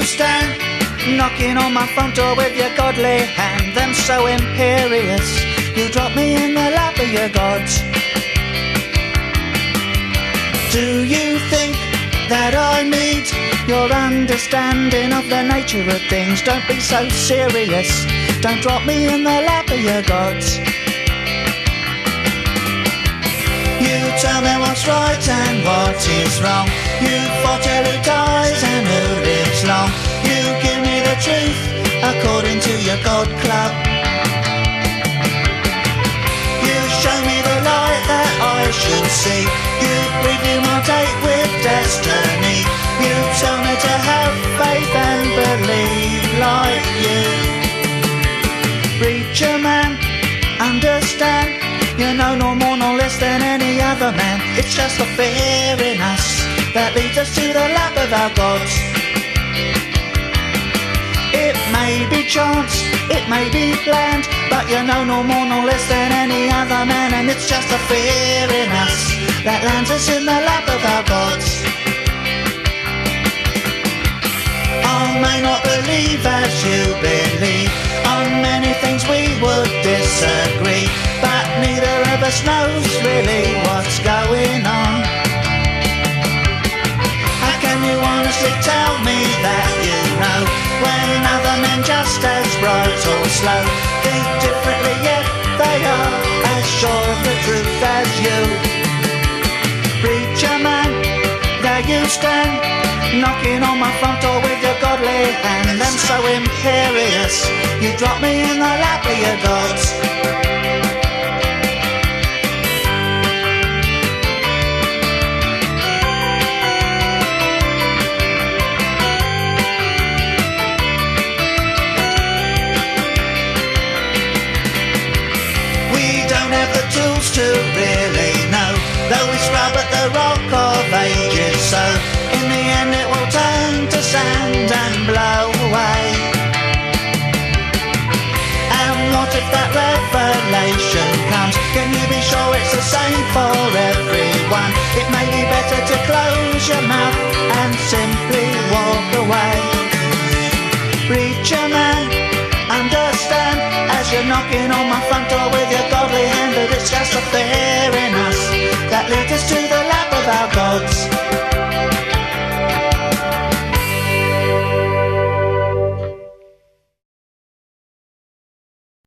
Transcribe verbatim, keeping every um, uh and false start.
you stand, knocking on my front door with your godly hand, then so imperious, you drop me in the lap of your gods. Do you think that I need your understanding of the nature of things? Don't be so serious, don't drop me in the lap of your gods. You tell me what's right and what is wrong, you foretell who dies and who lives long, you give me the truth according to your God Club. You show me the light that I should see, you preview my date with destiny, you tell me to have faith and believe like you. Preacher man, understand, you're no, no more, no less than any other man. It's just the fear in us that leads us to the lap of our gods. It may be chance, it may be planned, but you're no, no more, no less than any other man. And it's just the fear in us that lands us in the lap of our gods. I may not believe as you believe, on many things we would disagree, but neither of us knows really what's going on. How can you honestly tell me that you know, when other men just as bright or slow think differently, yet they are as sure of the truth as you? Preacher man, there you stand, knocking on my front door with your godly hand, and so imperious, you drop me in the lap of your gods. We don't have the tools to really know, though we scrub at the rock of ages, so in the end it will turn to sand and blow away. And what if that revelation comes? Can you be sure it's the same for everyone? It may be better to close your mouth and simply walk away. Preacher man, understand, as you're knocking on my front door with your godly hand, that it's just a fear in us that leads us to the lap of our gods.